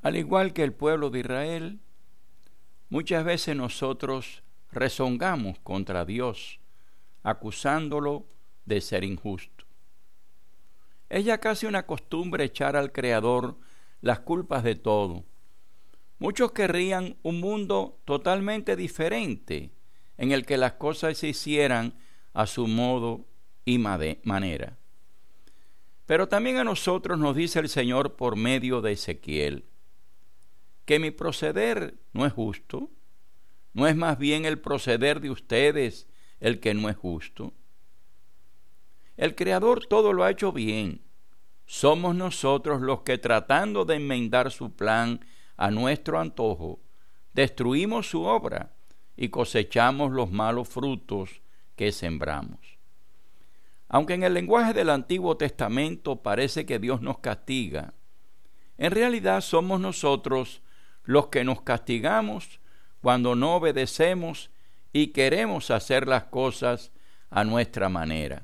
Al igual que el pueblo de Israel, muchas veces nosotros rezongamos contra Dios, acusándolo de ser injusto. Es ya casi una costumbre echar al Creador las culpas de todo. Muchos querrían un mundo totalmente diferente, en el que las cosas se hicieran a su modo y manera. Pero también a nosotros nos dice el Señor por medio de Ezequiel, que mi proceder no es justo, no es más bien el proceder de ustedes el que no es justo. El Creador todo lo ha hecho bien. Somos nosotros los que, tratando de enmendar su plan a nuestro antojo, destruimos su obra y cosechamos los malos frutos que sembramos. Aunque en el lenguaje del Antiguo Testamento parece que Dios nos castiga, en realidad somos nosotros los que nos castigamos cuando no obedecemos y queremos hacer las cosas a nuestra manera.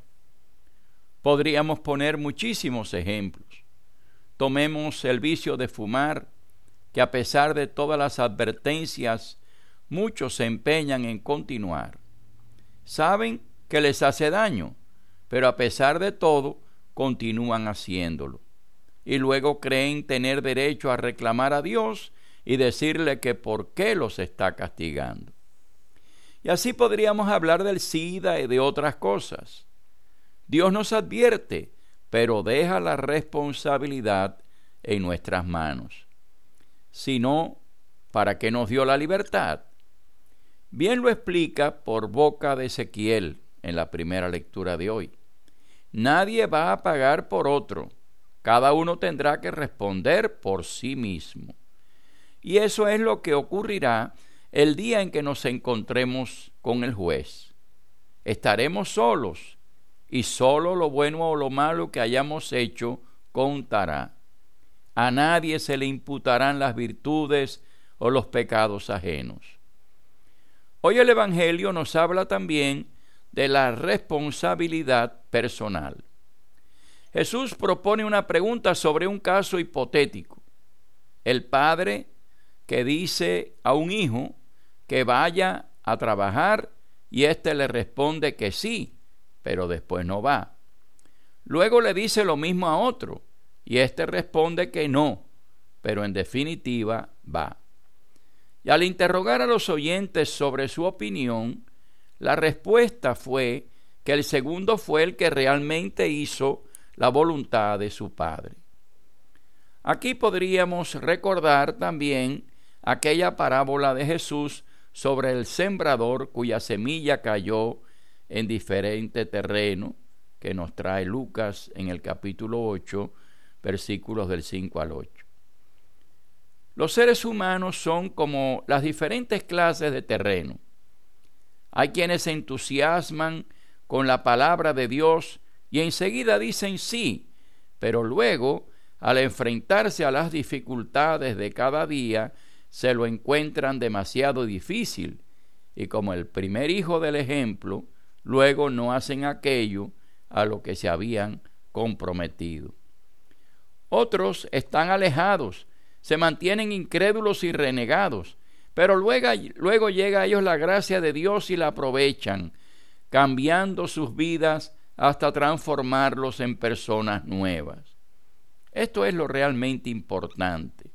Podríamos poner muchísimos ejemplos. Tomemos el vicio de fumar, que a pesar de todas las advertencias, muchos se empeñan en continuar. Saben que les hace daño, pero a pesar de todo, continúan haciéndolo. Y luego creen tener derecho a reclamar a Dios y decirle que por qué los está castigando. Y así podríamos hablar del SIDA y de otras cosas. Dios nos advierte, pero deja la responsabilidad en nuestras manos. Si no, ¿para qué nos dio la libertad? Bien lo explica por boca de Ezequiel en la primera lectura de hoy. Nadie va a pagar por otro. Cada uno tendrá que responder por sí mismo. Y eso es lo que ocurrirá el día en que nos encontremos con el juez. Estaremos solos, y solo lo bueno o lo malo que hayamos hecho contará. A nadie se le imputarán las virtudes o los pecados ajenos. Hoy el Evangelio nos habla también de la responsabilidad personal. Jesús propone una pregunta sobre un caso hipotético. El padre que dice a un hijo que vaya a trabajar y éste le responde que sí, pero después no va. Luego le dice lo mismo a otro y éste responde que no, pero en definitiva va. Y al interrogar a los oyentes sobre su opinión, la respuesta fue que el segundo fue el que realmente hizo la voluntad de su padre. Aquí podríamos recordar también aquella parábola de Jesús sobre el sembrador cuya semilla cayó en diferente terreno, que nos trae Lucas en el capítulo 8, versículos del 5 al 8. Los seres humanos son como las diferentes clases de terreno. Hay quienes se entusiasman con la palabra de Dios y enseguida dicen sí, pero luego, al enfrentarse a las dificultades de cada día, se lo encuentran demasiado difícil y, como el primer hijo del ejemplo, luego no hacen aquello a lo que se habían comprometido. Otros están alejados, se mantienen incrédulos y renegados, pero luego llega a ellos la gracia de Dios y la aprovechan, cambiando sus vidas hasta transformarlos en personas nuevas. Esto es lo realmente importante.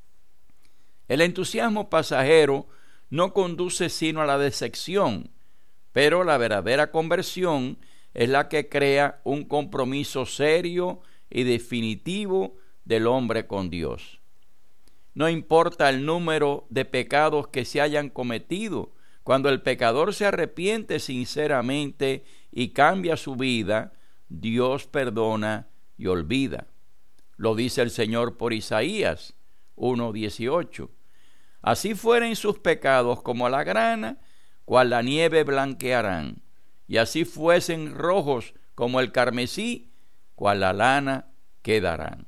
El entusiasmo pasajero no conduce sino a la decepción, pero la verdadera conversión es la que crea un compromiso serio y definitivo del hombre con Dios. No importa el número de pecados que se hayan cometido, cuando el pecador se arrepiente sinceramente y cambia su vida, Dios perdona y olvida. Lo dice el Señor por Isaías 1:18. Así fueren sus pecados como la grana, cual la nieve blanquearán, y así fuesen rojos como el carmesí, cual la lana quedarán.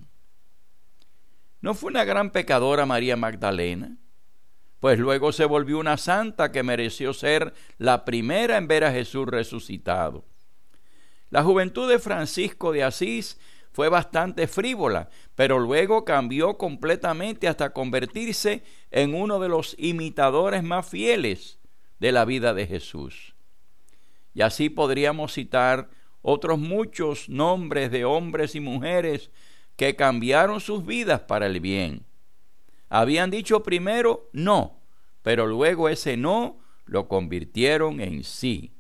¿No fue una gran pecadora María Magdalena? Pues luego se volvió una santa que mereció ser la primera en ver a Jesús resucitado. La juventud de Francisco de Asís fue bastante frívola, pero luego cambió completamente hasta convertirse en uno de los imitadores más fieles de la vida de Jesús. Y así podríamos citar otros muchos nombres de hombres y mujeres que cambiaron sus vidas para el bien. Habían dicho primero no, pero luego ese no lo convirtieron en sí.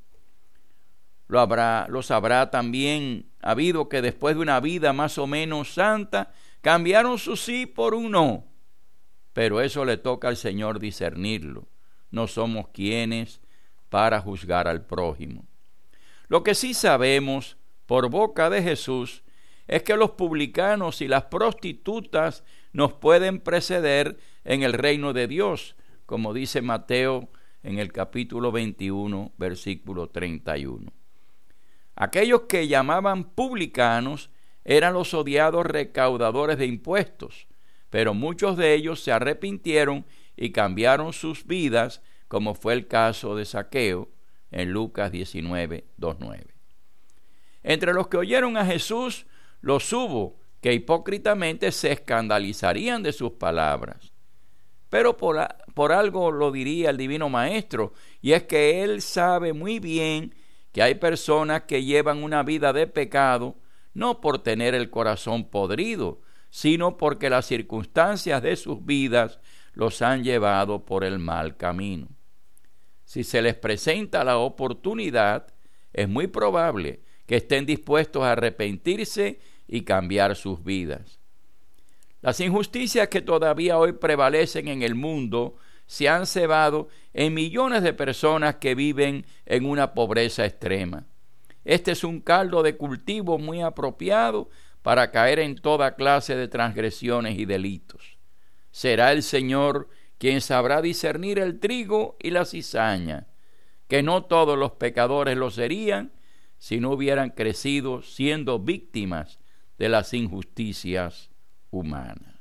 Los habrá también habido que después de una vida más o menos santa, cambiaron su sí por un no. Pero eso le toca al Señor discernirlo. No somos quienes para juzgar al prójimo. Lo que sí sabemos por boca de Jesús es que los publicanos y las prostitutas nos pueden preceder en el reino de Dios, como dice Mateo en el capítulo 21, versículo 31. Aquellos que llamaban publicanos eran los odiados recaudadores de impuestos, pero muchos de ellos se arrepintieron y cambiaron sus vidas, como fue el caso de Zaqueo en Lucas 19, 2:9. Entre los que oyeron a Jesús, los hubo que hipócritamente se escandalizarían de sus palabras. Pero por algo lo diría el Divino Maestro, y es que Él sabe muy bien que hay personas que llevan una vida de pecado, no por tener el corazón podrido, sino porque las circunstancias de sus vidas los han llevado por el mal camino. Si se les presenta la oportunidad, es muy probable que estén dispuestos a arrepentirse y cambiar sus vidas. Las injusticias que todavía hoy prevalecen en el mundo se han cebado en millones de personas que viven en una pobreza extrema. Este es un caldo de cultivo muy apropiado para caer en toda clase de transgresiones y delitos. Será el Señor quien sabrá discernir el trigo y la cizaña, que no todos los pecadores lo serían si no hubieran crecido siendo víctimas de las injusticias humanas.